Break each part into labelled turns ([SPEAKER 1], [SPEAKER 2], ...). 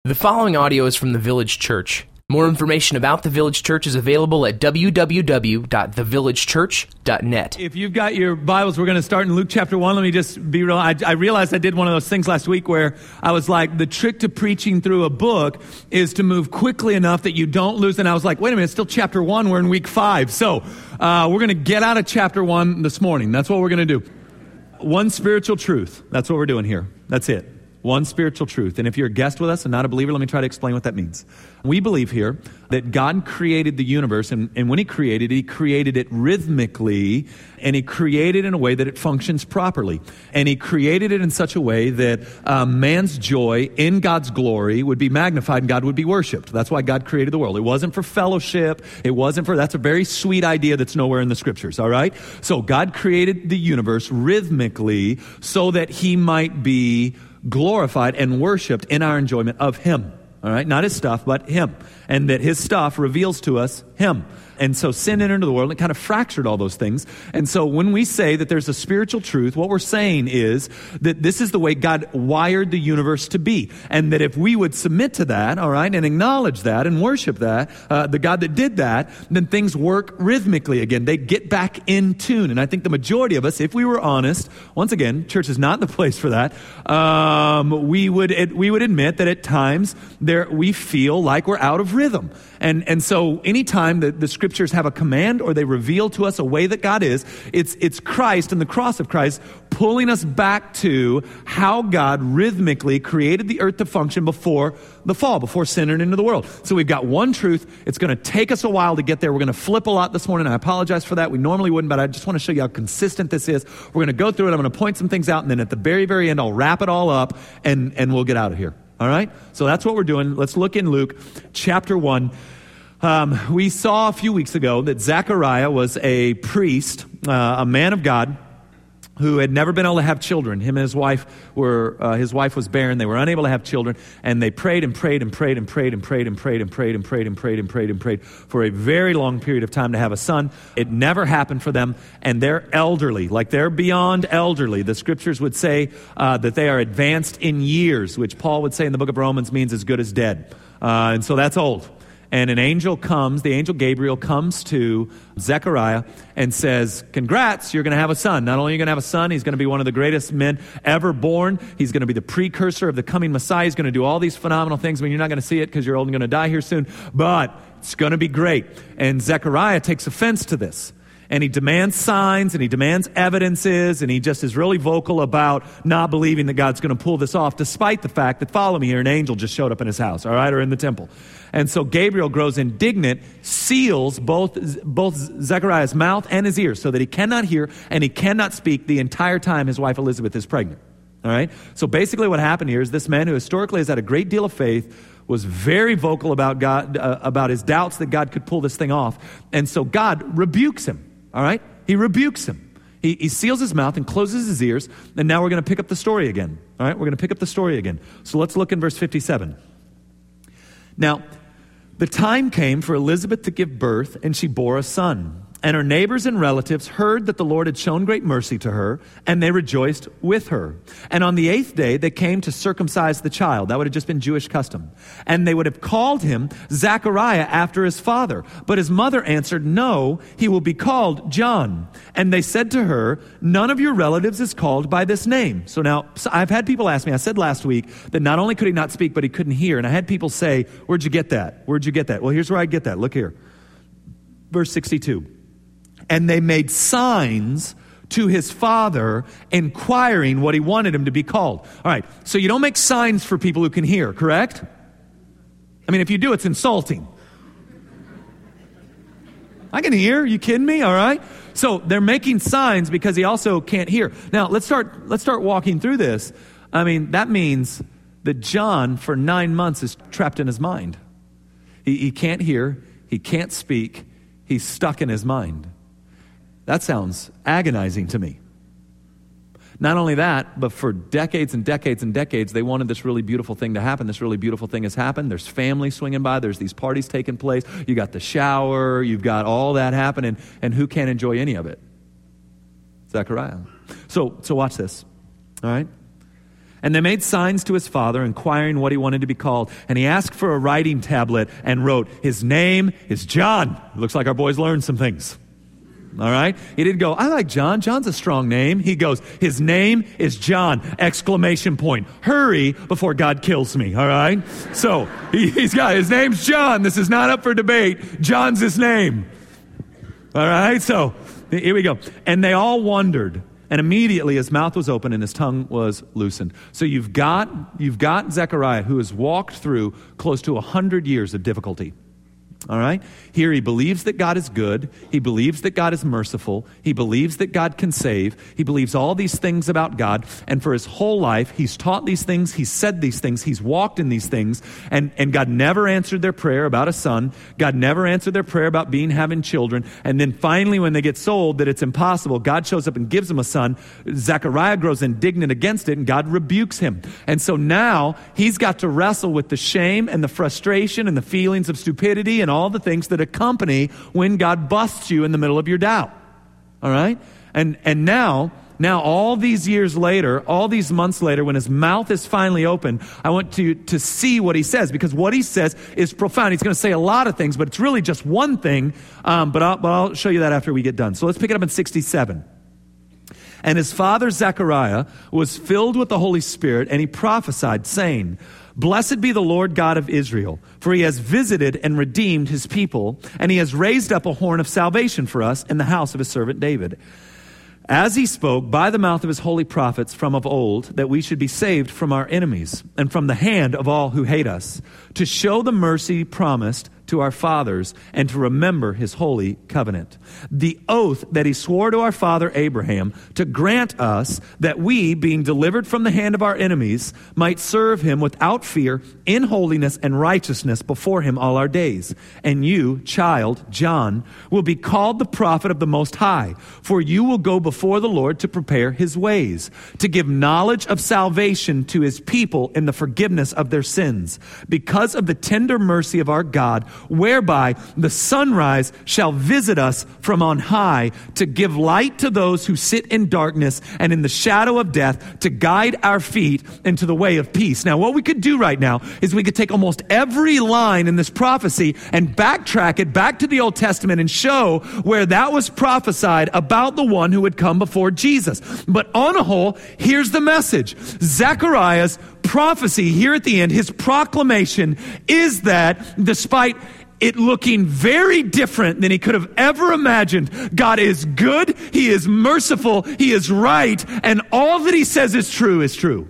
[SPEAKER 1] The following audio is from the Village Church. More information about the Village Church is available at www.thevillagechurch.net.
[SPEAKER 2] If you've got your Bibles, we're going to start in Luke chapter 1. Let me just be real. I realized I did one of those things last week where I was like, the trick to preaching through a book is to move quickly enough that you don't lose. And I was like, wait a minute, it's still chapter 1. We're in week 5. So we're going to get out of chapter 1 this morning. That's what we're going to do. One spiritual truth. That's what we're doing here. That's it. One spiritual truth. And if you're a guest with us and not a believer, let me try to explain what that means. We believe here that God created the universe, and when He created it rhythmically, and He created it in a way that it functions properly. And He created it in such a way that man's joy in God's glory would be magnified and God would be worshiped. That's why God created the world. It wasn't for fellowship. That's a very sweet idea that's nowhere in the scriptures, all right? So God created the universe rhythmically so that He might be glorified and worshiped in our enjoyment of Him. All right, not His stuff, but Him. And that His stuff reveals to us Him. And so sin entered into the world and it kind of fractured all those things. And so when we say that there's a spiritual truth, what we're saying is that this is the way God wired the universe to be. And that if we would submit to that, all right, and acknowledge that and worship that, the God that did that, then things work rhythmically again. They get back in tune. And I think the majority of us, if we were honest, once again, church is not the place for that, we would admit that at times we feel like we're out of rhythm. And so anytime the scriptures have a command or they reveal to us a way that God is, it's Christ and the cross of Christ pulling us back to how God rhythmically created the earth to function before the fall, before sin entered into the world. So we've got one truth. It's going to take us a while to get there. We're going to flip a lot this morning. I apologize for that. We normally wouldn't, but I just want to show you how consistent this is. We're going to go through it. I'm going to point some things out, and then at the very, very end, I'll wrap it all up, and we'll get out of here. All right? So that's what we're doing. Let's look in Luke chapter 1. We saw a few weeks ago that Zechariah was a priest, a man of God, who had never been able to have children. Him and his wife was barren. They were unable to have children, and they prayed and prayed and prayed and prayed and prayed and prayed and prayed and prayed and prayed and prayed and prayed for a very long period of time to have a son. It never happened for them, and they're elderly, like they're beyond elderly. The scriptures would say that they are advanced in years, which Paul would say in the book of Romans means as good as dead. And so that's old. And the angel Gabriel comes to Zechariah and says, congrats, you're going to have a son. Not only are you going to have a son, he's going to be one of the greatest men ever born. He's going to be the precursor of the coming Messiah. He's going to do all these phenomenal things. I mean, you're not going to see it because you're old and going to die here soon, but it's going to be great. And Zechariah takes offense to this. And he demands signs, and he demands evidences, and he just is really vocal about not believing that God's going to pull this off, despite the fact that, follow me here, an angel just showed up in his house, all right, or in the temple. And so Gabriel grows indignant, seals both Zechariah's mouth and his ears so that he cannot hear and he cannot speak the entire time his wife Elizabeth is pregnant. All right? So basically what happened here is this man who historically has had a great deal of faith was very vocal about God, about his doubts that God could pull this thing off. And so God rebukes him. All right? He rebukes him. He seals his mouth and closes his ears. And now we're going to pick up the story again. All right? We're going to pick up the story again. So let's look in verse 57. Now, the time came for Elizabeth to give birth, and she bore a son. And her neighbors and relatives heard that the Lord had shown great mercy to her, and they rejoiced with her. And on the 8th day, they came to circumcise the child. That would have just been Jewish custom. And they would have called him Zechariah after his father. But his mother answered, no, he will be called John. And they said to her, none of your relatives is called by this name. So I've had people ask me, I said last week that not only could he not speak, but he couldn't hear. And I had people say, where'd you get that? Where'd you get that? Well, here's where I get that. Look here. Verse 62. And they made signs to his father, inquiring what he wanted him to be called. All right, so you don't make signs for people who can hear, correct? I mean, if you do, it's insulting. I can hear. Are you kidding me? All right. So they're making signs because he also can't hear. Now, let's start walking through this. I mean, that means that John, for 9 months, is trapped in his mind. He can't hear. He can't speak. He's stuck in his mind. That sounds agonizing to me. Not only that, but for decades and decades and decades, they wanted this really beautiful thing to happen. This really beautiful thing has happened. There's family swinging by. There's these parties taking place. You got the shower. You've got all that happening. And who can't enjoy any of it? Zechariah. So watch this. All right? And they made signs to his father, inquiring what he wanted to be called. And he asked for a writing tablet and wrote, his name is John. It looks like our boys learned some things. All right? He didn't go, I like John. John's a strong name. He goes, his name is John! Exclamation point. Hurry before God kills me. All right? So he's got, his name's John. This is not up for debate. John's his name. All right? So here we go. And they all wondered. And immediately his mouth was open and his tongue was loosened. So you've got Zechariah, who has walked through close to 100 years of difficulty. All right? Here he believes that God is good. He believes that God is merciful. He believes that God can save. He believes all these things about God. And for his whole life, he's taught these things. He's said these things. He's walked in these things. And God never answered their prayer about a son. God never answered their prayer about having children. And then finally, when they get sold that it's impossible, God shows up and gives them a son. Zechariah grows indignant against it, and God rebukes him. And so now he's got to wrestle with the shame and the frustration and the feelings of stupidity and all the things that accompany when God busts you in the middle of your doubt. All right? And now all these years later, all these months later, when his mouth is finally open, I want to see what he says, because what he says is profound. He's going to say a lot of things, but it's really just one thing. But I'll show you that after we get done. So let's pick it up in 67. And his father Zechariah was filled with the Holy Spirit, and he prophesied, saying, Blessed be the Lord God of Israel, for he has visited and redeemed his people, and he has raised up a horn of salvation for us in the house of his servant David. As he spoke by the mouth of his holy prophets from of old, that we should be saved from our enemies and from the hand of all who hate us, to show the mercy promised to our fathers and to remember his holy covenant. The oath that he swore to our father Abraham to grant us that we, being delivered from the hand of our enemies, might serve him without fear in holiness and righteousness before him all our days. And you, child, John, will be called the prophet of the Most High, for you will go before the Lord to prepare his ways, to give knowledge of salvation to his people in the forgiveness of their sins, because of the tender mercy of our God, whereby the sunrise shall visit us from on high, to give light to those who sit in darkness and in the shadow of death, to guide our feet into the way of peace. Now, what we could do right now is we could take almost every line in this prophecy and backtrack it back to the Old Testament and show where that was prophesied about the one who would come before Jesus. But on a whole, here's the message. Zechariah's prophecy here at the end, his proclamation, is that despite it looking very different than he could have ever imagined, God is good, he is merciful, he is right, and all that he says is true.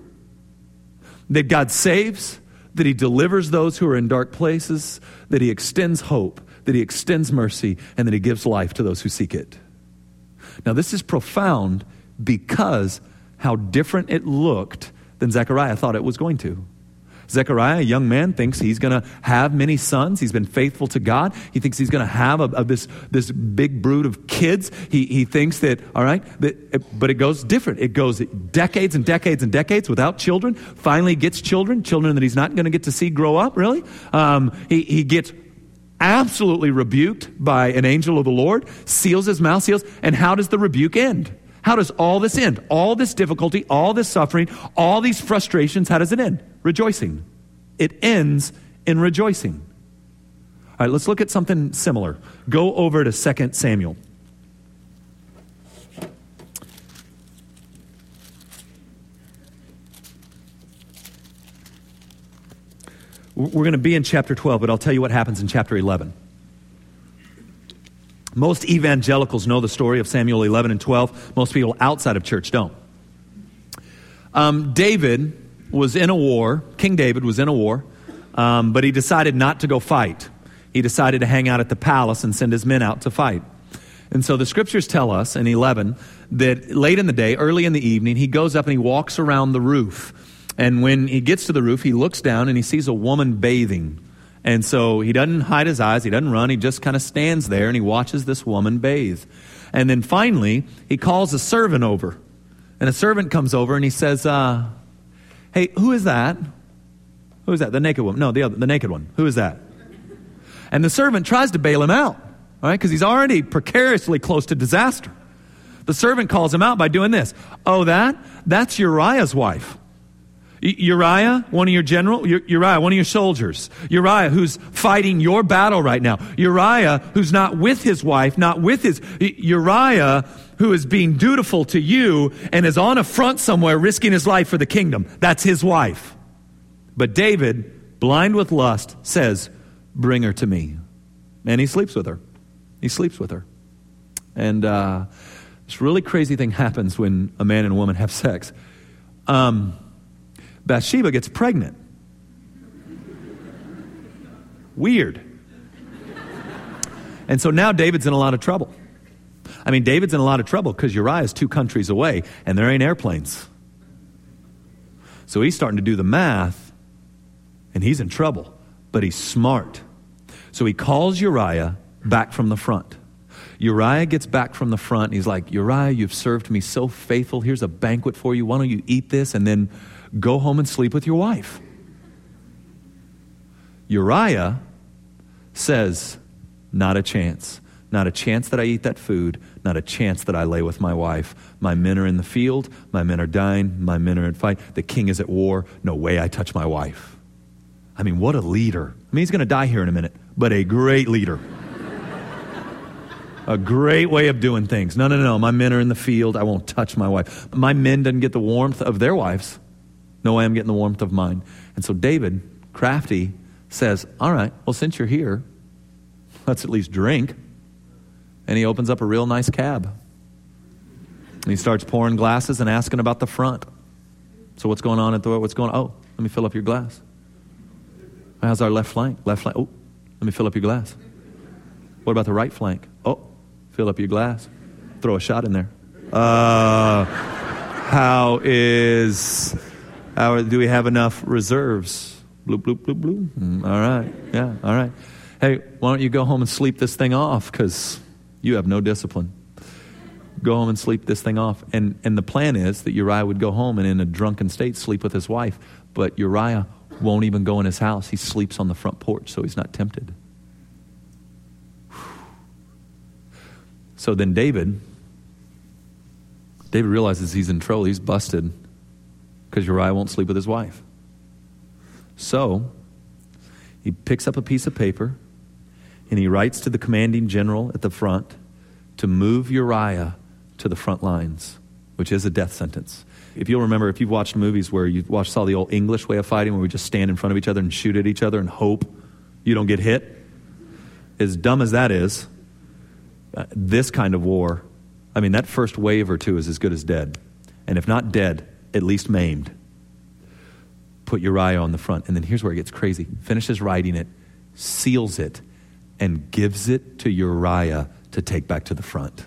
[SPEAKER 2] That God saves, that he delivers those who are in dark places, that he extends hope, that he extends mercy, and that he gives life to those who seek it. Now, this is profound because how different it looked than Zechariah thought it was going to. Zechariah, a young man, thinks he's going to have many sons. He's been faithful to God. He thinks he's going to have this big brood of kids. He thinks that, all right, but it goes different. It goes decades and decades and decades without children. Finally gets children that he's not going to get to see grow up, really. He gets absolutely rebuked by an angel of the Lord, seals his mouth, and how does the rebuke end? How does all this end? All this difficulty, all this suffering, all these frustrations, how does it end? Rejoicing. It ends in rejoicing. All right, let's look at something similar. Go over to 2 Samuel. We're going to be in chapter 12, but I'll tell you what happens in chapter 11. Most evangelicals know the story of Samuel 11 and 12. Most people outside of church don't. David was in a war. King David was in a war, but he decided not to go fight. He decided to hang out at the palace and send his men out to fight. And so the scriptures tell us in 11 that late in the day, early in the evening, he goes up and he walks around the roof. And when he gets to the roof, he looks down and he sees a woman bathing. And so he doesn't hide his eyes, he doesn't run, he just kind of stands there and he watches this woman bathe. And then finally, he calls a servant over. And a servant comes over and he says, hey, who is that? Who is that? The naked woman. No, the naked one. Who is that? And the servant tries to bail him out, all right, because he's already precariously close to disaster. The servant calls him out by doing this. Oh, that's Uriah's wife. Uriah, one of your general, Uriah, one of your soldiers. Uriah, who's fighting your battle right now. Uriah, who's not with his wife, Uriah, who is being dutiful to you and is on a front somewhere risking his life for the kingdom. That's his wife. But David, blind with lust, says, bring her to me. And he sleeps with her. And this really crazy thing happens when a man and a woman have sex. Bathsheba gets pregnant. Weird. And so now David's in a lot of trouble. David's in a lot of trouble because Uriah is 2 countries away and there ain't airplanes. So he's starting to do the math and he's in trouble, but he's smart. So he calls Uriah back from the front. Uriah gets back from the front. And he's like, Uriah, you've served me so faithful. Here's a banquet for you. Why don't you eat this and then go home and sleep with your wife? Uriah says, not a chance. Not a chance that I eat that food. Not a chance that I lay with my wife. My men are in the field. My men are dying. My men are in fight. The king is at war. No way I touch my wife. What a leader. He's going to die here in a minute, but a great leader. A great way of doing things. No. My men are in the field. I won't touch my wife. My men didn't get the warmth of their wives. No way I'm getting the warmth of mine. And so David, crafty, says, all right, well, since you're here, let's at least drink. And he opens up a real nice cab. And he starts pouring glasses and asking about the front. So what's going on Oh, let me fill up your glass. How's our left flank? Oh, let me fill up your glass. What about the right flank? Oh, fill up your glass. Throw a shot in there. Do we have enough reserves? Bloop, bloop, bloop, bloop. All right. Yeah, all right. Hey, why don't you go home and sleep this thing off? Because you have no discipline. Go home and sleep this thing off. And the plan is that Uriah would go home and in a drunken state sleep with his wife. But Uriah won't even go in his house. He sleeps on the front porch so he's not tempted. So then David realizes he's in trouble. He's busted because Uriah won't sleep with his wife. So he picks up a piece of paper and he writes to the commanding general at the front to move Uriah to the front lines, which is a death sentence. If you'll remember, if you've watched movies where you saw the old English way of fighting where we just stand in front of each other and shoot at each other and hope you don't get hit, as dumb as that is, this kind of war, that first wave or two is as good as dead. And if not dead, at least maimed. Put Uriah on the front. And then here's where it gets crazy. Finishes writing it, seals it, and gives it to Uriah to take back to the front.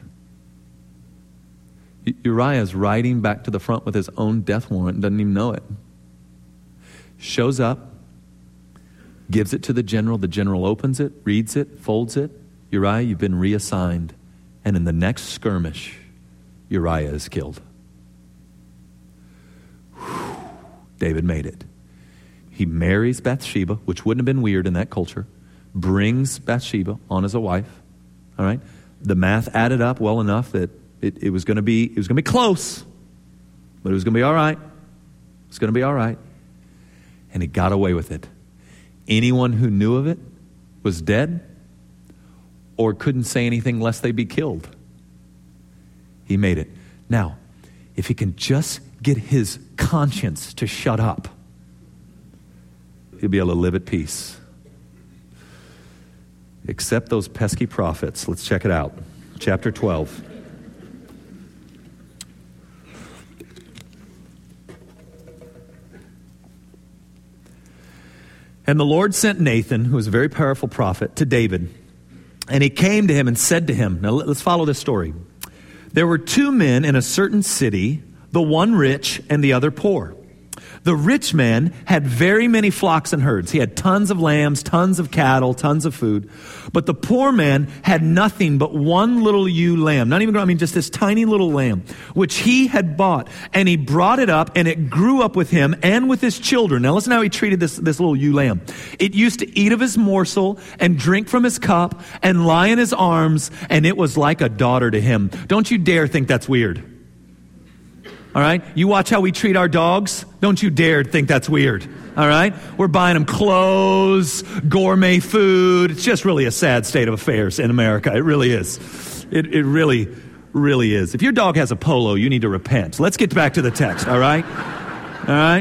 [SPEAKER 2] Uriah is riding back to the front with his own death warrant and doesn't even know it. Shows up, gives it to the general. The general opens it, reads it, folds it. Uriah, you've been reassigned. And in the next skirmish, Uriah is killed. David made it. He marries Bathsheba, which wouldn't have been weird in that culture. Brings Bathsheba on as a wife. All right. The math added up well enough that it was going to be close, but it was going to be all right. It's going to be all right. And he got away with it. Anyone who knew of it was dead or couldn't say anything lest they be killed. He made it. Now, if he can just get his conscience to shut up, he'll be able to live at peace. Except those pesky prophets. Let's check it out. Chapter 12. And the Lord sent Nathan, who was a very powerful prophet, to David. And he came to him and said to him, now let's follow this story. There were 2 men in a certain city, the one rich and the other poor. The rich man had very many flocks and herds. He had tons of lambs, tons of cattle, tons of food. But the poor man had nothing but one little ewe lamb. Not even, just this tiny little lamb, which he had bought. And he brought it up, and it grew up with him and with his children. Now listen how he treated this little ewe lamb. It used to eat of his morsel and drink from his cup and lie in his arms, and it was like a daughter to him. Don't you dare think that's weird. All right? You watch how we treat our dogs. Don't you dare think that's weird. All right? We're buying them clothes, gourmet food. It's just really a sad state of affairs in America. It really is. It really, really is. If your dog has a polo, you need to repent. Let's get back to the text, all right? All right?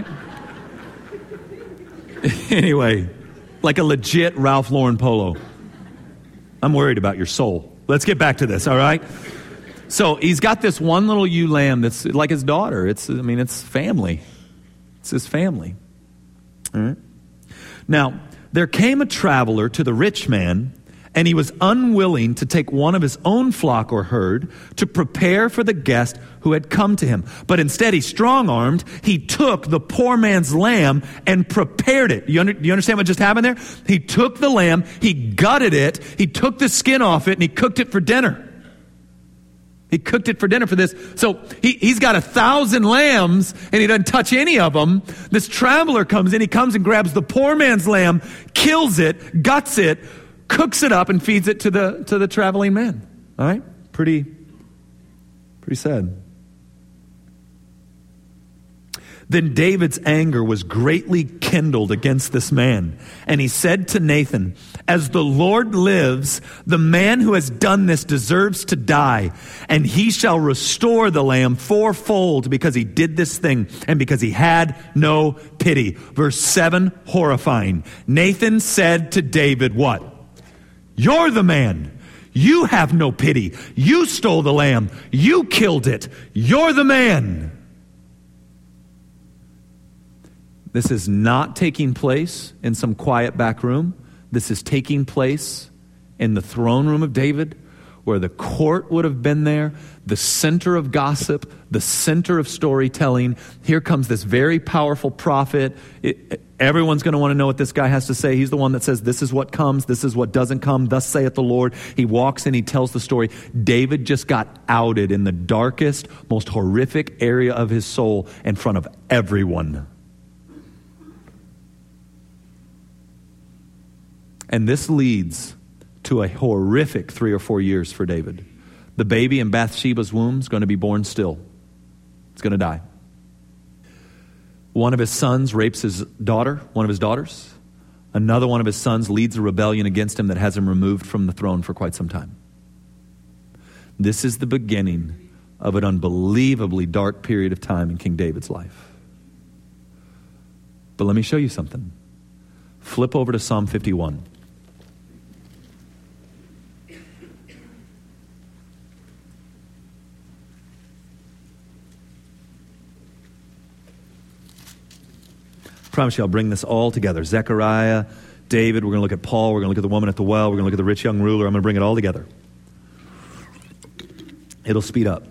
[SPEAKER 2] Anyway, like a legit Ralph Lauren polo. I'm worried about your soul. Let's get back to this, all right? So he's got this one little ewe lamb that's like his daughter. It's family. It's his family. All right? Now, there came a traveler to the rich man, and he was unwilling to take one of his own flock or herd to prepare for the guest who had come to him. But instead, he strong-armed, he took the poor man's lamb and prepared it. Do you understand what just happened there? He took the lamb, he gutted it, he took the skin off it, and he cooked it for dinner. He cooked it for dinner for this. So he's got 1,000 lambs, and he doesn't touch any of them. This traveler comes in, he comes and grabs the poor man's lamb, kills it, guts it, cooks it up, and feeds it to the traveling man. All right? Pretty sad. Then David's anger was greatly kindled against this man. And he said to Nathan, "As the Lord lives, the man who has done this deserves to die. And he shall restore the lamb fourfold because he did this thing and because he had no pity." Verse 7, horrifying. Nathan said to David, what? "You're the man. You have no pity. You stole the lamb. You killed it. You're the man." This is not taking place in some quiet back room. This is taking place in the throne room of David, where the court would have been there, the center of gossip, the center of storytelling. Here comes this very powerful prophet. Everyone's going to want to know what this guy has to say. He's the one that says, this is what comes, this is what doesn't come, thus saith the Lord. He walks in, he tells the story. David just got outed in the darkest, most horrific area of his soul in front of everyone. And this leads to a horrific 3 or 4 years for David. The baby in Bathsheba's womb is going to be born still. It's going to die. One of his sons rapes his daughter, one of his daughters. Another one of his sons leads a rebellion against him that has him removed from the throne for quite some time. This is the beginning of an unbelievably dark period of time in King David's life. But let me show you something. Flip over to Psalm 51. I promise you I'll bring this all together. Zechariah, David, we're going to look at Paul, we're going to look at the woman at the well, we're going to look at the rich young ruler. I'm going to bring it all together. It'll speed up.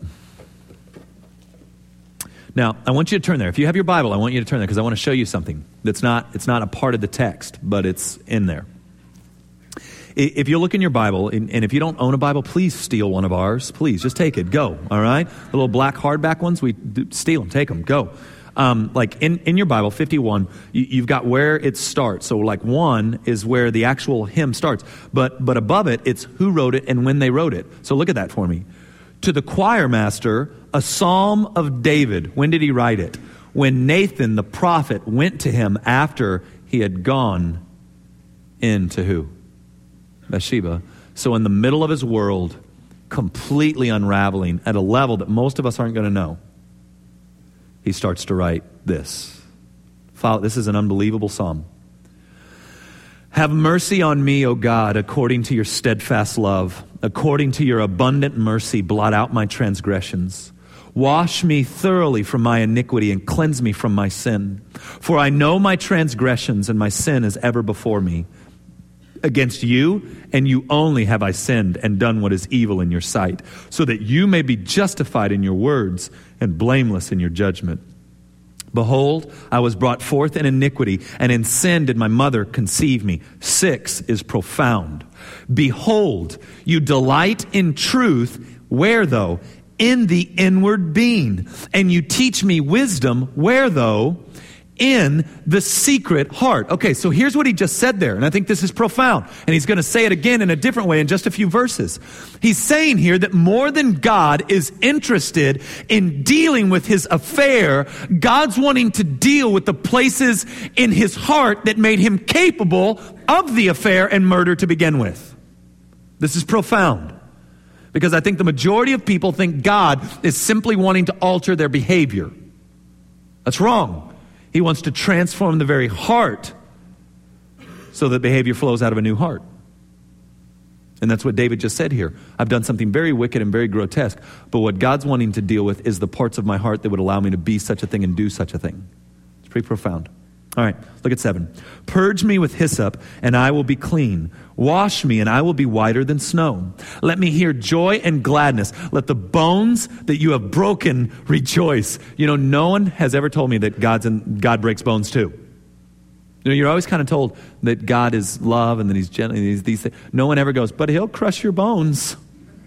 [SPEAKER 2] Now, I want you to turn there. If you have your Bible, I want you to turn there because I want to show you something it's not a part of the text, but it's in there. If you look in your Bible, and if you don't own a Bible, please steal one of ours. Please, just take it. Go, all right? The little black hardback ones, steal them. Take them. Go. Like in your Bible, 51, you've got where it starts. So like 1 is where the actual hymn starts. But above it, it's who wrote it and when they wrote it. So look at that for me. To the choir master, a psalm of David. When did he write it? When Nathan the prophet went to him after he had gone into who? Bathsheba. So in the middle of his world, completely unraveling at a level that most of us aren't going to know, he starts to write this. This is an unbelievable psalm. Have mercy on me, O God, according to your steadfast love. According to your abundant mercy, blot out my transgressions. Wash me thoroughly from my iniquity and cleanse me from my sin. For I know my transgressions and my sin is ever before me. Against you and you only have I sinned and done what is evil in your sight, so that you may be justified in your words and blameless in your judgment. Behold, I was brought forth in iniquity, and in sin did my mother conceive me. 6 is profound. Behold, you delight in truth. Where though? In the inward being. And you teach me wisdom. Where though? in the secret heart. Okay, so here's what he just said there, and I think this is profound. And he's going to say it again in a different way in just a few verses. He's saying here that more than God is interested in dealing with his affair, God's wanting to deal with the places in his heart that made him capable of the affair and murder to begin with. This is profound. Because I think the majority of people think God is simply wanting to alter their behavior. That's wrong. He wants to transform the very heart so that behavior flows out of a new heart. And that's what David just said here. I've done something very wicked and very grotesque, but what God's wanting to deal with is the parts of my heart that would allow me to be such a thing and do such a thing. It's pretty profound. All right, look at 7. Purge me with hyssop, and I will be clean. Wash me, and I will be whiter than snow. Let me hear joy and gladness. Let the bones that you have broken rejoice. You know, no one has ever told me that God breaks bones too. You know, you're always kind of told that God is love and that he's gentle. These things. No one ever goes, but he'll crush your bones.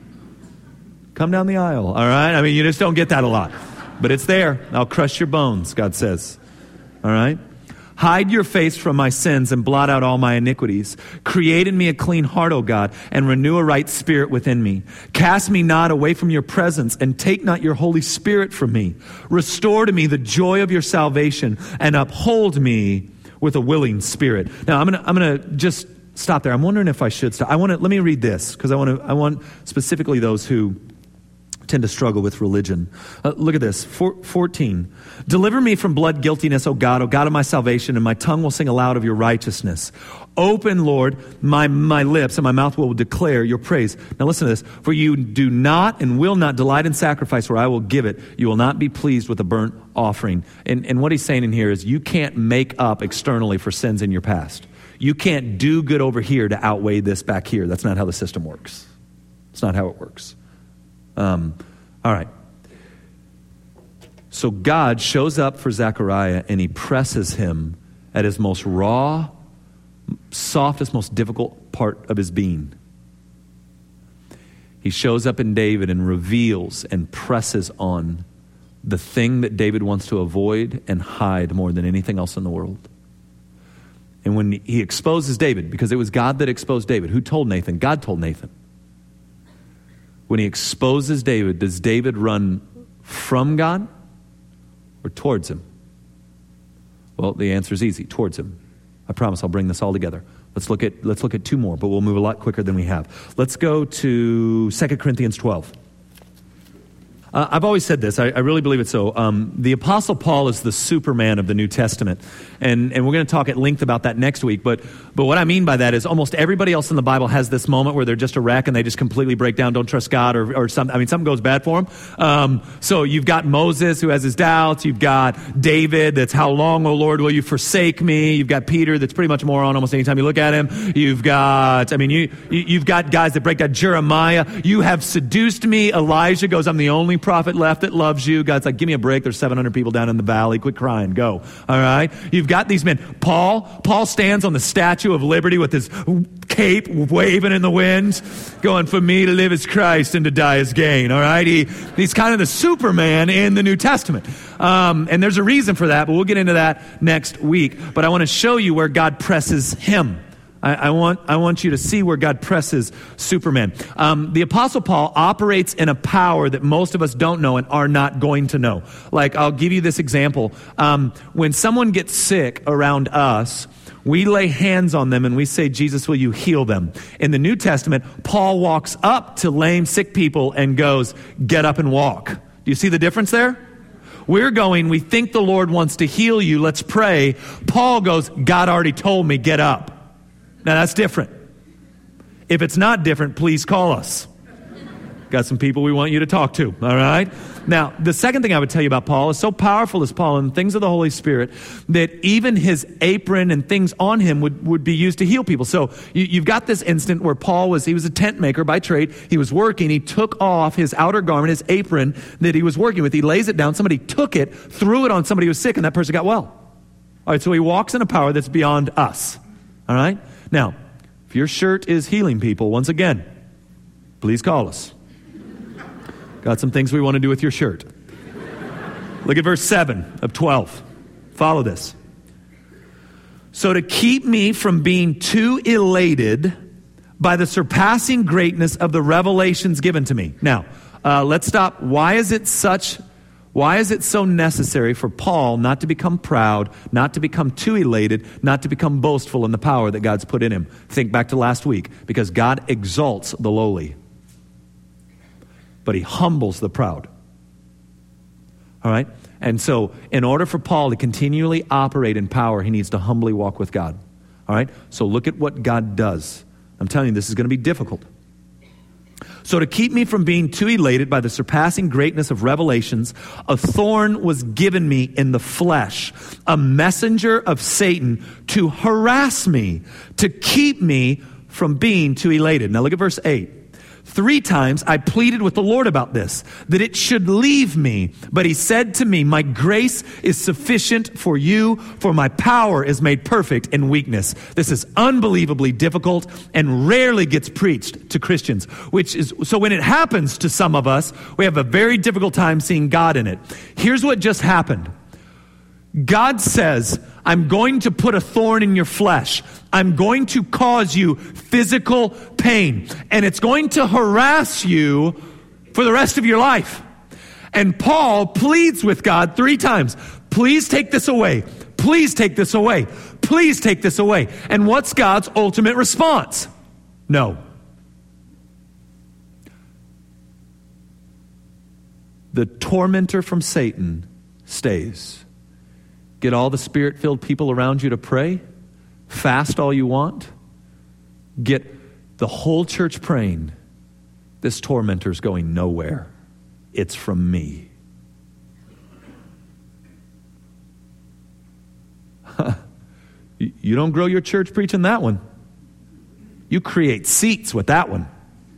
[SPEAKER 2] Come down the aisle, all right? I mean, you just don't get that a lot. But it's there. I'll crush your bones, God says. All right? Hide your face from my sins and blot out all my iniquities. Create in me a clean heart, O God, and renew a right spirit within me. Cast me not away from your presence, and take not your Holy Spirit from me. Restore to me the joy of your salvation, and uphold me with a willing spirit. Now, I'm gonna just stop there. I'm wondering if I should stop. Let me read this, because I want specifically those who tend to struggle with religion. Look at this, 14. Deliver me from blood guiltiness, O God of my salvation, and my tongue will sing aloud of your righteousness. Open, Lord, my lips, and my mouth will declare your praise. Now listen to this. For you do not and will not delight in sacrifice, where I will give it. You will not be pleased with a burnt offering. And what he's saying in here is you can't make up externally for sins in your past. You can't do good over here to outweigh this back here. That's not how the system works. It's not how it works. All right. So God shows up for Zechariah and he presses him at his most raw, softest, most difficult part of his being. He shows up in David and reveals and presses on the thing that David wants to avoid and hide more than anything else in the world. And when he exposes David, because it was God that exposed David, who told Nathan? God told Nathan. When he exposes David, does David run from God or towards him? Well, the answer is easy, towards him. I promise I'll bring this all together. Let's look at 2 more, but we'll move a lot quicker than we have. Let's go to 2 Corinthians 12. I've always said this. I really believe it so. The Apostle Paul is the Superman of the New Testament. And we're going to talk at length about that next week. But what I mean by that is almost everybody else in the Bible has this moment where they're just a wreck and they just completely break down, don't trust God or something. I mean, something goes bad for them. So you've got Moses who has his doubts. You've got David that's how long, O Lord, will you forsake me? You've got Peter that's pretty much moron almost anytime you look at him. You've got guys that break down. Jeremiah, you have seduced me. Elijah goes, I'm the only prophet left that loves you. God's like, give me a break. There's 700 people down in the valley. Quit crying. Go. All right. You've got these men. Paul stands on the Statue of Liberty with his cape waving in the wind, going, for me to live is Christ and to die is gain. All right. He's kind of the Superman in the New Testament. And there's a reason for that, but we'll get into that next week. But I want to show you where God presses him. I want you to see where God presses Superman. The Apostle Paul operates in a power that most of us don't know and are not going to know. Like, I'll give you this example. When someone gets sick around us, we lay hands on them and we say, Jesus, will you heal them? In the New Testament, Paul walks up to lame, sick people and goes, get up and walk. Do you see the difference there? We're going, we think the Lord wants to heal you. Let's pray. Paul goes, God already told me, get up. Now, that's different. If it's not different, please call us. Got some people we want you to talk to, all right? Now, the second thing I would tell you about Paul is so powerful is Paul in things of the Holy Spirit that even his apron and things on him would be used to heal people. So you've got this instant where Paul he was a tent maker by trade. He was working. He took off his outer garment, his apron that he was working with. He lays it down. Somebody took it, threw it on somebody who was sick, and that person got well. All right, so he walks in a power that's beyond us, all right? Now, if your shirt is healing people, once again, please call us. Got some things we want to do with your shirt. Look at verse 7 of 12. Follow this. So to keep me from being too elated by the surpassing greatness of the revelations given to me. Now, let's stop. Why is it so necessary for Paul not to become proud, not to become too elated, not to become boastful in the power that God's put in him? Think back to last week. Because God exalts the lowly, but he humbles the proud. All right? And so in order for Paul to continually operate in power, he needs to humbly walk with God. All right? So look at what God does. I'm telling you, this is going to be difficult. So to keep me from being too elated by the surpassing greatness of revelations, a thorn was given me in the flesh, a messenger of Satan to harass me, to keep me from being too elated. Now look at verse 8. 3 times I pleaded with the Lord about this, that it should leave me. But he said to me, my grace is sufficient for you, for my power is made perfect in weakness. This is unbelievably difficult and rarely gets preached to Christians, so when it happens to some of us, we have a very difficult time seeing God in it. Here's what just happened. God says, I'm going to put a thorn in your flesh. I'm going to cause you physical pain. And it's going to harass you for the rest of your life. And Paul pleads with God 3 times. Please take this away. Please take this away. Please take this away. And what's God's ultimate response? No. The tormentor from Satan stays. Get all the Spirit-filled people around you to pray. Fast all you want. Get the whole church praying. This tormentor's going nowhere. It's from me. You don't grow your church preaching that one. You create seats with that one.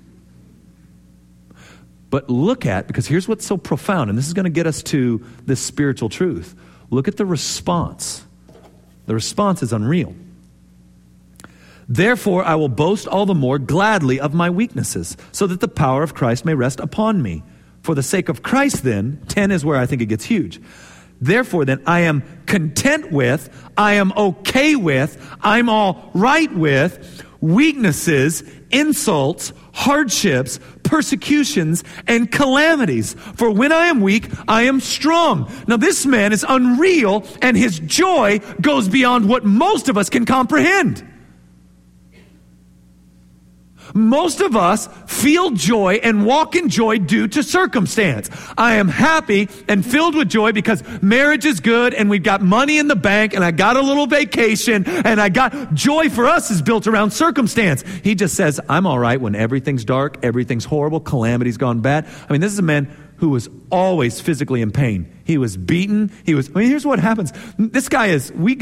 [SPEAKER 2] But because here's what's so profound, and this is going to get us to this spiritual truth. Look at the response. The response is unreal. Therefore, I will boast all the more gladly of my weaknesses, so that the power of Christ may rest upon me. For the sake of Christ, then, 10 is where I think it gets huge. Therefore, then, I am content with, I am okay with, I'm all right with weaknesses, insults, hardships, persecutions, and calamities. For when I am weak, I am strong. Now this man is unreal, and his joy goes beyond what most of us can comprehend. Most of us feel joy and walk in joy due to circumstance. I am happy and filled with joy because marriage is good and we've got money in the bank and I got a little vacation and I got joy for us is built around circumstance. He just says, I'm all right when everything's dark, everything's horrible, calamity's gone bad. I mean, this is a man who was always physically in pain. He was beaten. Here's what happens. This guy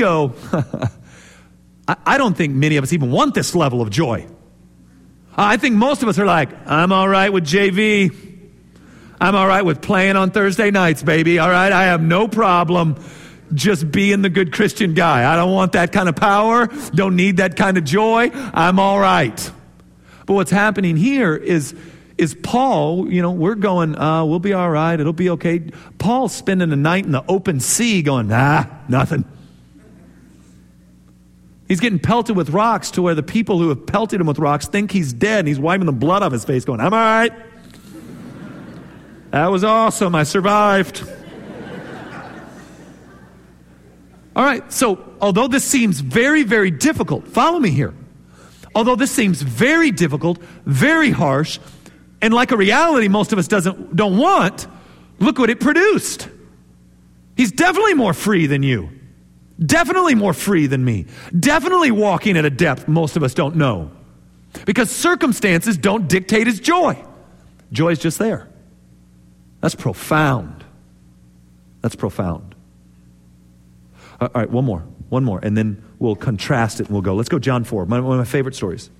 [SPEAKER 2] I don't think many of us even want this level of joy. I think most of us are like, I'm all right with JV. I'm all right with playing on Thursday nights, baby. All right, I have no problem just being the good Christian guy. I don't want that kind of power. Don't need that kind of joy. I'm all right. But what's happening here is Paul, we're going, we'll be all right. It'll be okay. Paul's spending the night in the open sea going, nothing. He's getting pelted with rocks to where the people who have pelted him with rocks think he's dead, and he's wiping the blood off his face going, I'm all right. That was awesome. I survived. All right, so although this seems very, very difficult, follow me here. Although this seems very difficult, very harsh, and like a reality most of us don't want, look what it produced. He's definitely more free than you. Definitely more free than me. Definitely walking at a depth most of us don't know. Because circumstances don't dictate his joy. Joy is just there. That's profound. That's profound. All right, one more, and then we'll contrast it and we'll go. Let's go John 4, one of my favorite stories.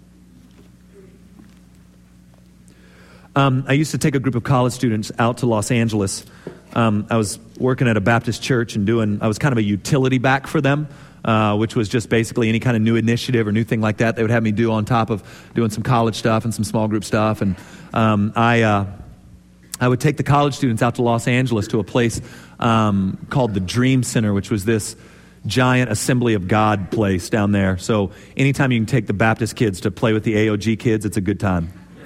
[SPEAKER 2] I used to take a group of college students out to Los Angeles. I was working at a Baptist church and I was kind of a utility back for them, which was just basically any kind of new initiative or new thing like that they would have me do on top of doing some college stuff and some small group stuff. And I would take the college students out to Los Angeles to a place called the Dream Center, which was this giant Assembly of God place down there. So anytime you can take the Baptist kids to play with the AOG kids, it's a good time.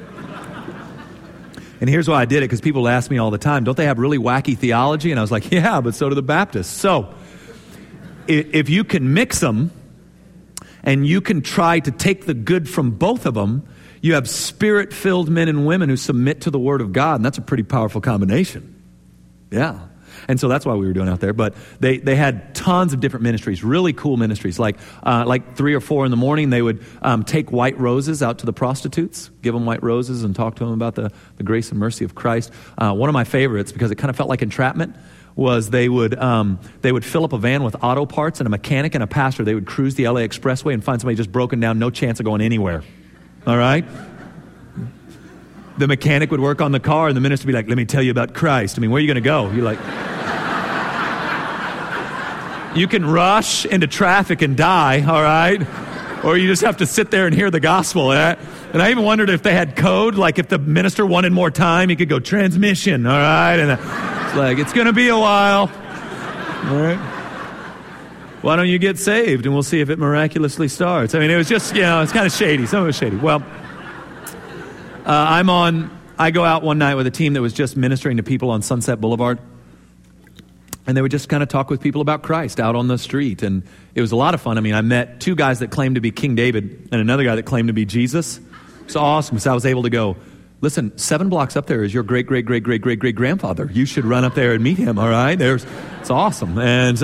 [SPEAKER 2] And here's why I did it, because people ask me all the time, don't they have really wacky theology? And I was like, yeah, but so do the Baptists. So if you can mix them and you can try to take the good from both of them, you have spirit-filled men and women who submit to the Word of God, and that's a pretty powerful combination. Yeah. And so that's why we were doing out there. But they had tons of different ministries, really cool ministries. Like 3 or 4 in the morning, they would take white roses out to the prostitutes, give them white roses and talk to them about the grace and mercy of Christ. One of my favorites, because it kind of felt like entrapment, was they would fill up a van with auto parts, and a mechanic and a pastor. They would cruise the LA Expressway and find somebody just broken down, no chance of going anywhere. All right? The mechanic would work on the car, and the minister would be like, let me tell you about Christ. I mean, where are you going to go? You're like... You can rush into traffic and die, all right? Or you just have to sit there and hear the gospel. And I even wondered if they had code, like if the minister wanted more time, he could go, transmission, all right? And it's like, it's going to be a while, all right? Why don't you get saved, and we'll see if it miraculously starts. I mean, it was just, it's kind of shady. Some of it was shady. Well, I go out one night with a team that was just ministering to people on Sunset Boulevard. And they would just kind of talk with people about Christ out on the street. And it was a lot of fun. I mean, I met 2 guys that claimed to be King David and another guy that claimed to be Jesus. It's awesome. So I was able to go, listen, 7 blocks up there is your great-great-great-great-great-great-grandfather. You should run up there and meet him, all right? It's awesome. And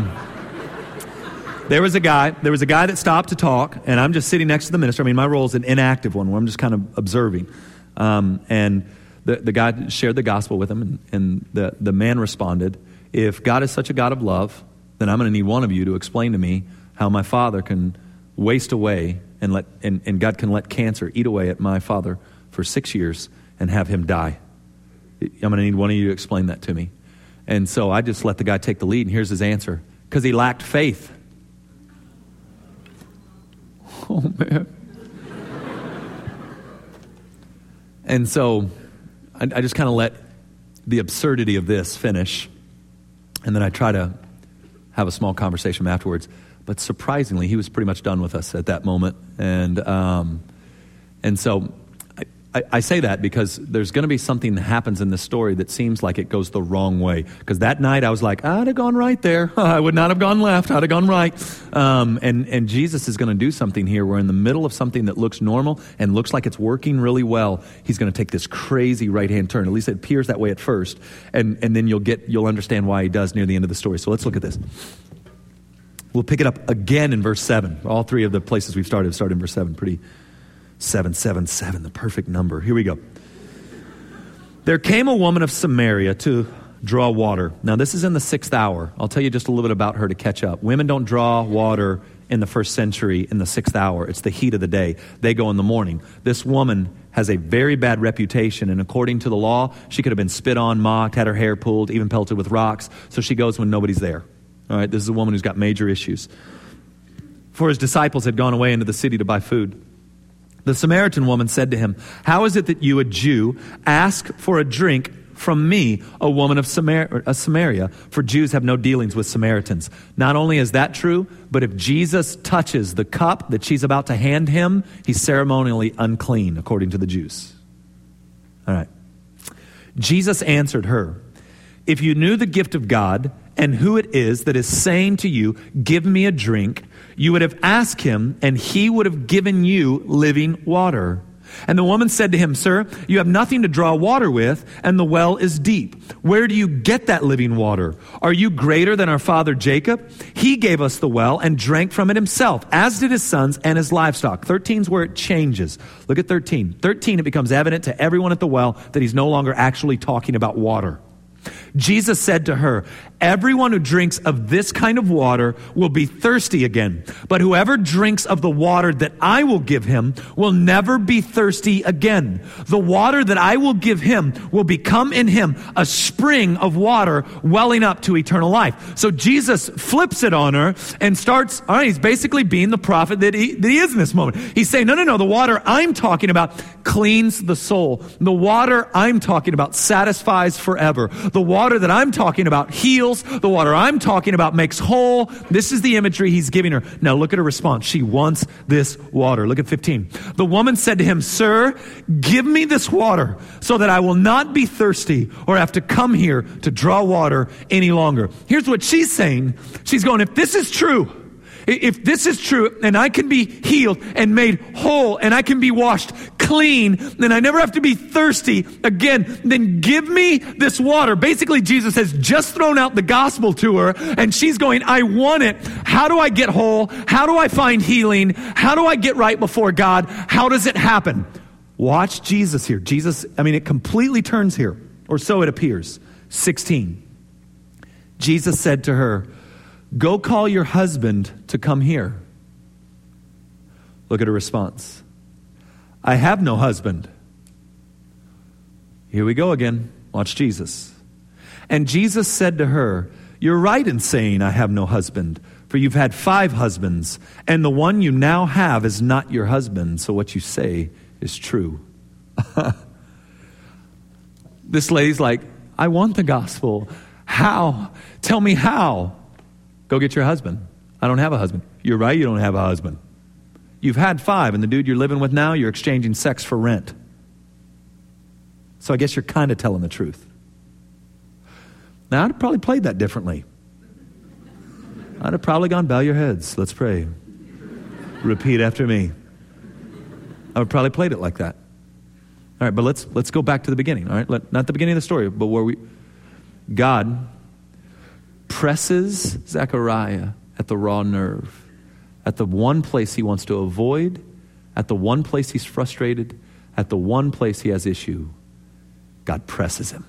[SPEAKER 2] there was a guy that stopped to talk, and I'm just sitting next to the minister. I mean, my role is an inactive one where I'm just kind of observing. And the guy shared the gospel with him, and the man responded, if God is such a God of love, then I'm going to need one of you to explain to me how my father can waste away and God can let cancer eat away at my father for 6 years and have him die. I'm going to need one of you to explain that to me. And so I just let the guy take the lead, and here's his answer. Because he lacked faith. Oh, man. And so I just kind of let the absurdity of this finish. And then I try to have a small conversation afterwards. But surprisingly, he was pretty much done with us at that moment. And so I say that because there's going to be something that happens in this story that seems like it goes the wrong way. Because that night I was like, I'd have gone right there. I would not have gone left. I'd have gone right. And Jesus is going to do something here where in the middle of something that looks normal and looks like it's working really well, he's going to take this crazy right-hand turn. At least it appears that way at first. And then you'll understand why he does near the end of the story. So let's look at this. We'll pick it up again in verse 7. All 3 of the places we've started in verse 7. Pretty 777, the perfect number. Here we go. There came a woman of Samaria to draw water. Now, this is in the 6th hour. I'll tell you just a little bit about her to catch up. Women don't draw water in the 1st century in the 6th hour. It's the heat of the day. They go in the morning. This woman has a very bad reputation, and according to the law, she could have been spit on, mocked, had her hair pulled, even pelted with rocks. So she goes when nobody's there. All right, this is a woman who's got major issues. For his disciples had gone away into the city to buy food. The Samaritan woman said to him, how is it that you, a Jew, ask for a drink from me, a woman of Samaria? For Jews have no dealings with Samaritans. Not only is that true, but if Jesus touches the cup that she's about to hand him, he's ceremonially unclean, according to the Jews. All right. Jesus answered her, if you knew the gift of God and who it is that is saying to you, give me a drink, you would have asked him, and he would have given you living water. And the woman said to him, sir, you have nothing to draw water with, and the well is deep. Where do you get that living water? Are you greater than our father Jacob? He gave us the well and drank from it himself, as did his sons and his livestock. 13 is where it changes. Look at 13. 13, it becomes evident to everyone at the well that he's no longer actually talking about water. Jesus said to her, everyone who drinks of this kind of water will be thirsty again. But whoever drinks of the water that I will give him will never be thirsty again. The water that I will give him will become in him a spring of water welling up to eternal life. So Jesus flips it on her and starts, all right, he's basically being the prophet that he is in this moment. He's saying, no, the water I'm talking about cleans the soul. The water I'm talking about satisfies forever. The water that I'm talking about heals heals. The water I'm talking about makes whole. This is the imagery he's giving her. Now look at her response. She wants this water. Look at 15. The woman said to him, "Sir, give me this water so that I will not be thirsty or have to come here to draw water any longer." Here's what she's saying. She's going, if this is true, and I can be healed and made whole and I can be washed clean, then I never have to be thirsty again, then give me this water. Basically, Jesus has just thrown out the gospel to her and she's going, I want it. How do I get whole? How do I find healing? How do I get right before God? How does it happen? Watch Jesus here. It completely turns here, or so it appears. 16. Jesus said to her, "Go call your husband to come here." Look at her response. "I have no husband." Here we go again. Watch Jesus. And Jesus said to her, "You're right in saying I have no husband, for you've had 5 husbands, and the one you now have is not your husband, so what you say is true." This lady's like, I want the gospel. How? Tell me how. Go get your husband. I don't have a husband. You're right, you don't have a husband. You've had 5, and the dude you're living with now, you're exchanging sex for rent. So I guess you're kind of telling the truth. Now, I'd have probably played that differently. I'd have probably gone, bow your heads, let's pray. Repeat after me. I would probably played it like that. All right, but let's go back to the beginning, all right? Not the beginning of the story, but God presses Zechariah at the raw nerve, at the one place he wants to avoid, at the one place he's frustrated, at the one place he has issue. God presses him.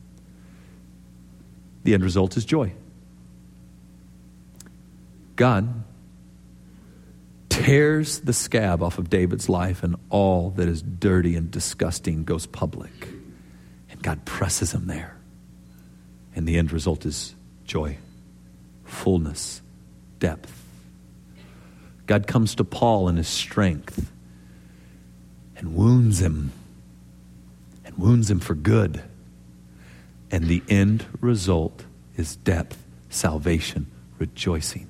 [SPEAKER 2] The end result is joy. God tears the scab off of David's life, and all that is dirty and disgusting goes public. And God presses him there. And the end result is joy, fullness, depth. God comes to Paul in his strength and wounds him for good. And the end result is depth, salvation, rejoicing.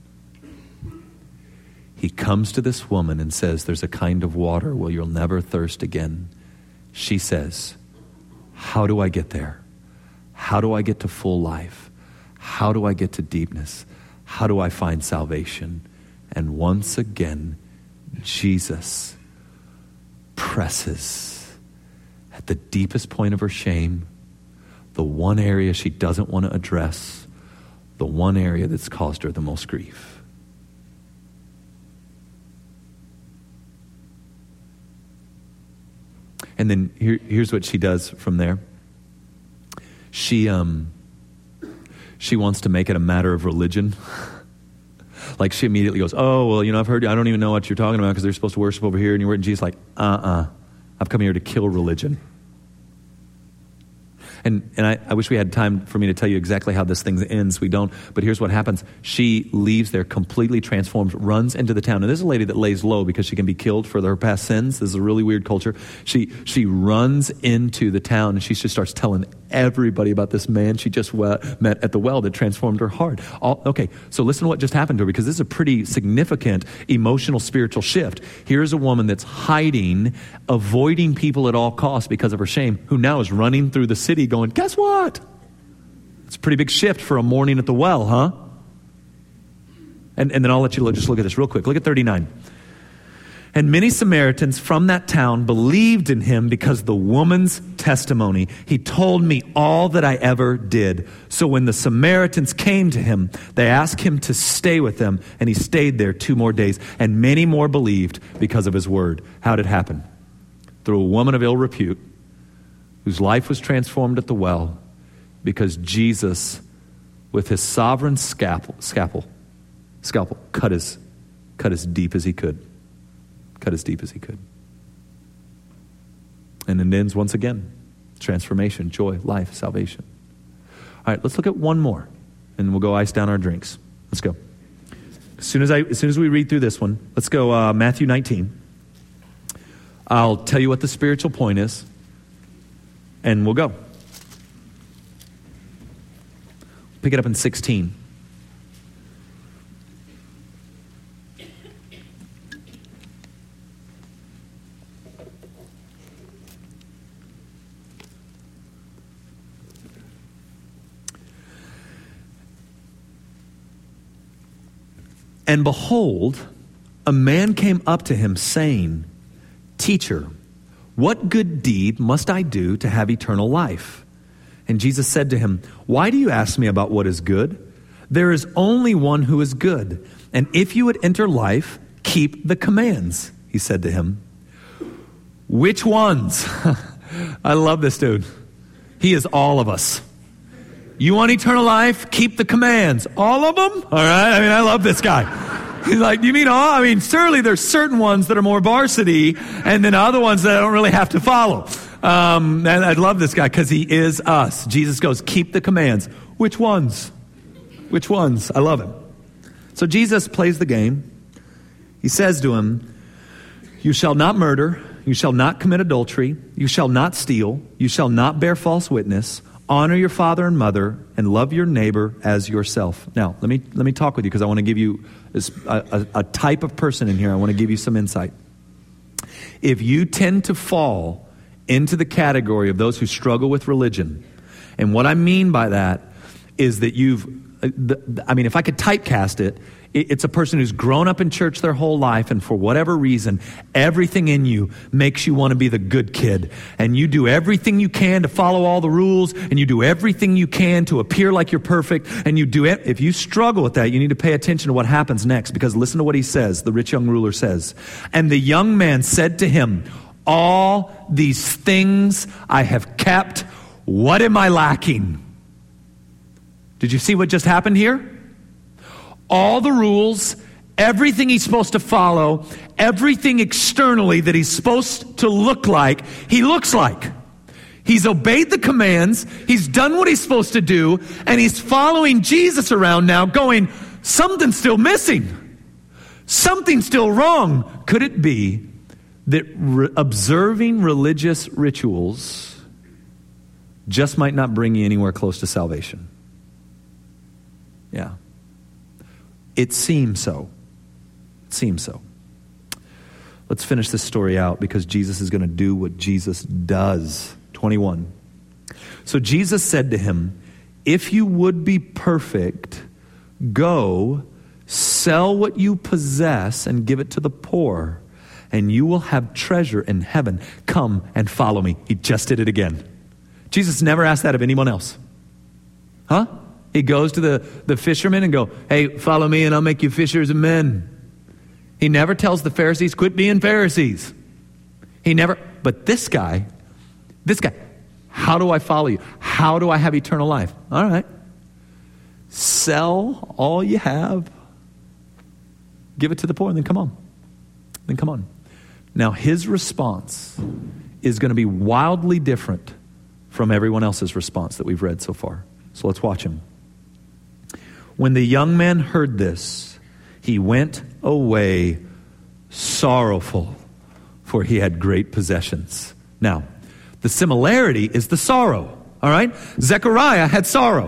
[SPEAKER 2] He comes to this woman and says, there's a kind of water where you'll never thirst again. She says, how do I get there? How do I get to full life? How do I get to deepness? How do I find salvation? And once again, Jesus presses at the deepest point of her shame, the one area she doesn't want to address, the one area that's caused her the most grief. And then here's what she does from there. She wants to make it a matter of religion. Like she immediately goes, oh, well, I've heard, I don't even know what you're talking about because they're supposed to worship over here. And you're, and Jesus like, I've come here to kill religion. And I wish we had time for me to tell you exactly how this thing ends. We don't. But here's what happens. She leaves there completely transformed, runs into the town. And this is a lady that lays low because she can be killed for her past sins. This is a really weird culture. She runs into the town and she just starts telling everybody about this man she just met at the well that transformed her heart. Okay, so listen to what just happened to her, because this is a pretty significant emotional, spiritual shift. Here's a woman that's hiding, avoiding people at all costs because of her shame, who now is running through the city going, guess what? It's a pretty big shift for a morning at the well, huh? And then I'll let you just look at this real quick. Look at 39. And many Samaritans from that town believed in him because of the woman's testimony. He told me all that I ever did. So when the Samaritans came to him, they asked him to stay with them, and he stayed there 2 more days. And many more believed because of his word. How did it happen? Through a woman of ill repute, whose life was transformed at the well, because Jesus, with his sovereign scalpel, cut as deep as he could. Cut as deep as he could. And it ends once again. Transformation, joy, life, salvation. All right, let's look at one more, and we'll go ice down our drinks. Let's go. As soon as we read through this one, let's go Matthew 19. I'll tell you what the spiritual point is, and we'll go. Pick it up in 16. And behold, a man came up to him saying, Teacher, what good deed must I do to have eternal life? And Jesus said to him, Why do you ask me about what is good? There is only one who is good. And if you would enter life, keep the commands, he said to him. Which ones? I love this dude. He is all of us. You want eternal life? Keep the commands. All of them? All right. I mean, I love this guy. He's like, you mean all? I mean, certainly there's certain ones that are more varsity and then other ones that I don't really have to follow. And I love this guy because he is us. Jesus goes, keep the commands. Which ones? Which ones? I love him. So Jesus plays the game. He says to him, you shall not murder. You shall not commit adultery. You shall not steal. You shall not bear false witness. Honor your father and mother, and love your neighbor as yourself. Now, let me talk with you because I want to give you a type of person in here. I want to give you some insight. If you tend to fall into the category of those who struggle with religion, and what I mean by that is that if I could typecast it, it's a person who's grown up in church their whole life, and for whatever reason, everything in you makes you want to be the good kid. And you do everything you can to follow all the rules, and you do everything you can to appear like you're perfect, and you do it. If you struggle with that, you need to pay attention to what happens next, because listen to what he says, the rich young ruler says. And the young man said to him, all these things I have kept, what am I lacking? Did you see what just happened here? All the rules, everything he's supposed to follow, everything externally that he's supposed to look like, he looks like. He's obeyed the commands, he's done what he's supposed to do, and he's following Jesus around now going, something's still missing. Something's still wrong. Could it be that observing religious rituals just might not bring you anywhere close to salvation? Yeah. It seems so. It seems so. Let's finish this story out because Jesus is going to do what Jesus does. 21. So Jesus said to him, if you would be perfect, go, sell what you possess and give it to the poor, and you will have treasure in heaven. Come and follow me. He just did it again. Jesus never asked that of anyone else. Huh? He goes to the fishermen and go, hey, follow me and I'll make you fishers of men. He never tells the Pharisees, quit being Pharisees. But this guy, how do I follow you? How do I have eternal life? All right. Sell all you have. Give it to the poor and then come on. Now his response is going to be wildly different from everyone else's response that we've read so far. So let's watch him. When the young man heard this, he went away sorrowful, for he had great possessions. Now, the similarity is the sorrow, all right? Zechariah had sorrow.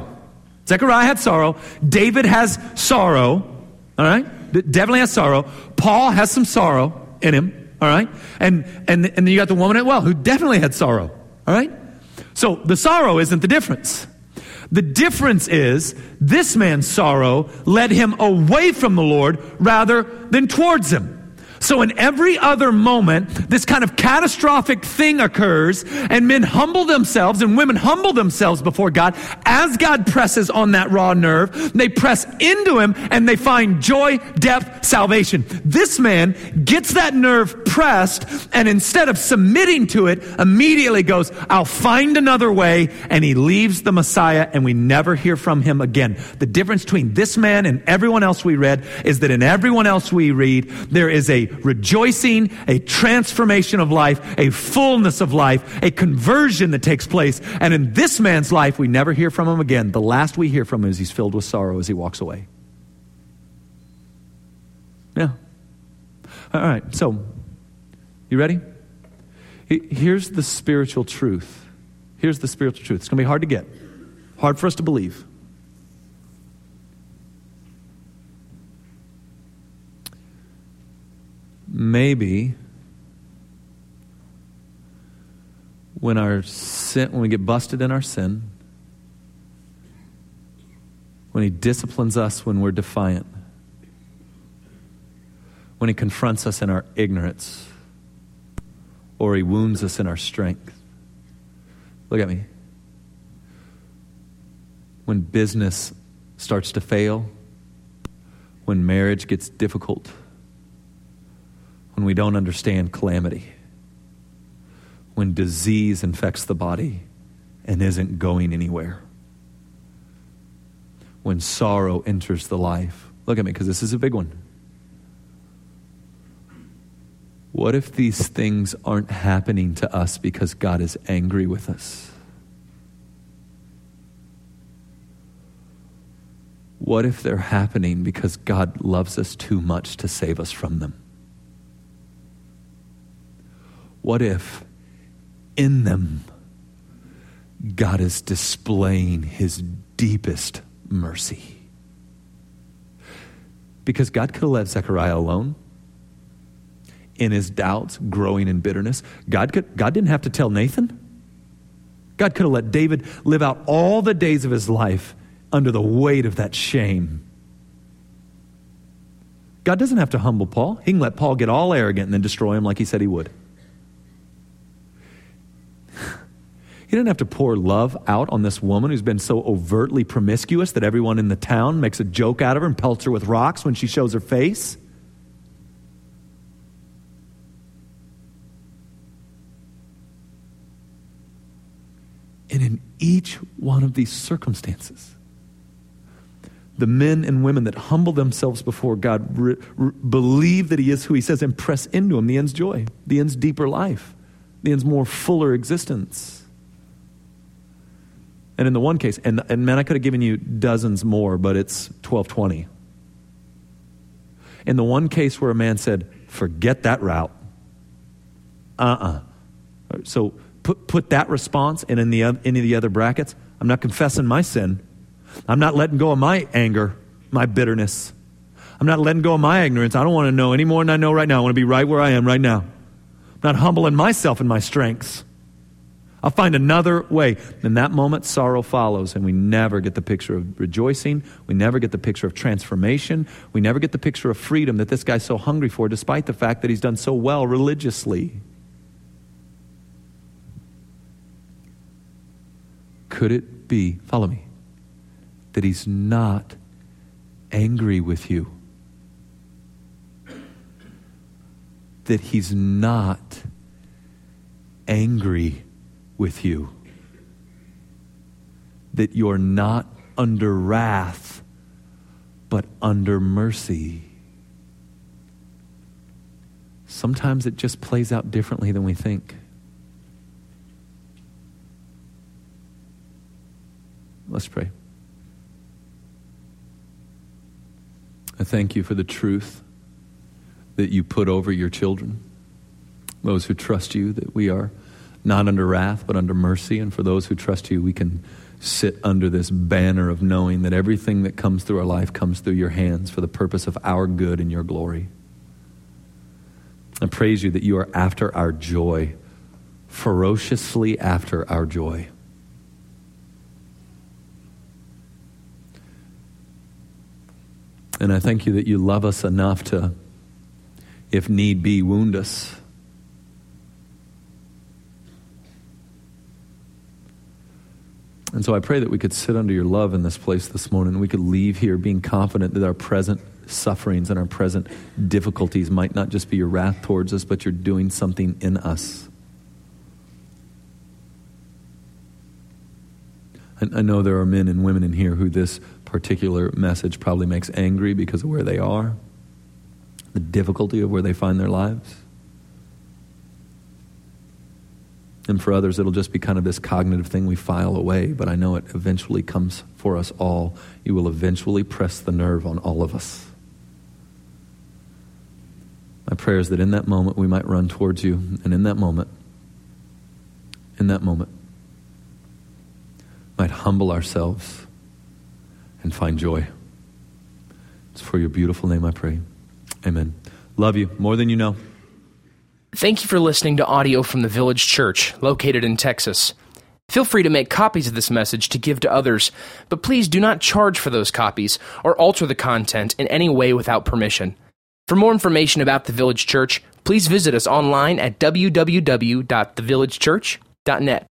[SPEAKER 2] David has sorrow, all right? Definitely has sorrow. Paul has some sorrow in him, all right? And then you got the woman at the well who definitely had sorrow, all right? So the sorrow isn't the difference. The difference is this man's sorrow led him away from the Lord rather than towards him. So in every other moment, this kind of catastrophic thing occurs and men humble themselves and women humble themselves before God. As God presses on that raw nerve, they press into him and they find joy, depth, salvation. This man gets that nerve pressed and instead of submitting to it, immediately goes, I'll find another way, and he leaves the Messiah and we never hear from him again. The difference between this man and everyone else we read is that in everyone else we read, there is a rejoicing, a transformation of life, a fullness of life, a conversion that takes place. And in this man's life, we never hear from him again. The last we hear from him is he's filled with sorrow as he walks away. Yeah. All right. So, you ready? Here's the spiritual truth. It's going to be hard to get. Hard for us to believe. maybe when we get busted in our sin, when he disciplines us when we're defiant, when he confronts us in our ignorance, or he wounds us in our strength. Look at me. When business starts to fail, when marriage gets difficult, when we don't understand calamity, when disease infects the body and isn't going anywhere, when sorrow enters the life. Look at me, because this is a big one. What if these things aren't happening to us because God is angry with us? What if they're happening because God loves us too much to save us from them? What if in them God is displaying his deepest mercy? Because God could have let Zechariah alone in his doubts, growing in bitterness. God didn't have to tell Nathan. God could have let David live out all the days of his life under the weight of that shame. God doesn't have to humble Paul. He can let Paul get all arrogant and then destroy him like he said he would. He didn't have to pour love out on this woman who's been so overtly promiscuous that everyone in the town makes a joke out of her and pelts her with rocks when she shows her face. And in each one of these circumstances, the men and women that humble themselves before God believe that he is who he says and press into him the end's joy, the end's deeper life, the end's more fuller existence. And in the one case, and man, I could have given you dozens more, but it's 12:20. In the one case where a man said, forget that route. So put that response in any of the other brackets. I'm not confessing my sin. I'm not letting go of my anger, my bitterness. I'm not letting go of my ignorance. I don't want to know any more than I know right now. I want to be right where I am right now. I'm not humbling myself in my strengths. I'll find another way. In that moment, sorrow follows, and we never get the picture of rejoicing. We never get the picture of transformation. We never get the picture of freedom that this guy's so hungry for, despite the fact that he's done so well religiously. Could it be, follow me, that he's not angry with you? That he's not angry with you? That you're not under wrath, but under mercy? Sometimes it just plays out differently than we think. Let's pray. I thank you for the truth that you put over your children, those who trust you, that we are not under wrath, but under mercy. And for those who trust you, we can sit under this banner of knowing that everything that comes through our life comes through your hands for the purpose of our good and your glory. I praise you that you are after our joy, ferociously after our joy. And I thank you that you love us enough to, if need be, wound us. And so I pray that we could sit under your love in this place this morning, and we could leave here being confident that our present sufferings and our present difficulties might not just be your wrath towards us, but you're doing something in us. I know there are men and women in here who this particular message probably makes angry because of where they are, the difficulty of where they find their lives. And for others, it'll just be kind of this cognitive thing we file away, but I know it eventually comes for us all. You will eventually press the nerve on all of us. My prayer is that in that moment we might run towards you, and in that moment, might humble ourselves and find joy. It's for your beautiful name I pray. Amen. Love you more than you know.
[SPEAKER 1] Thank you for listening to audio from the Village Church, located in Texas. Feel free to make copies of this message to give to others, but please do not charge for those copies or alter the content in any way without permission. For more information about the Village Church, please visit us online at www.thevillagechurch.net.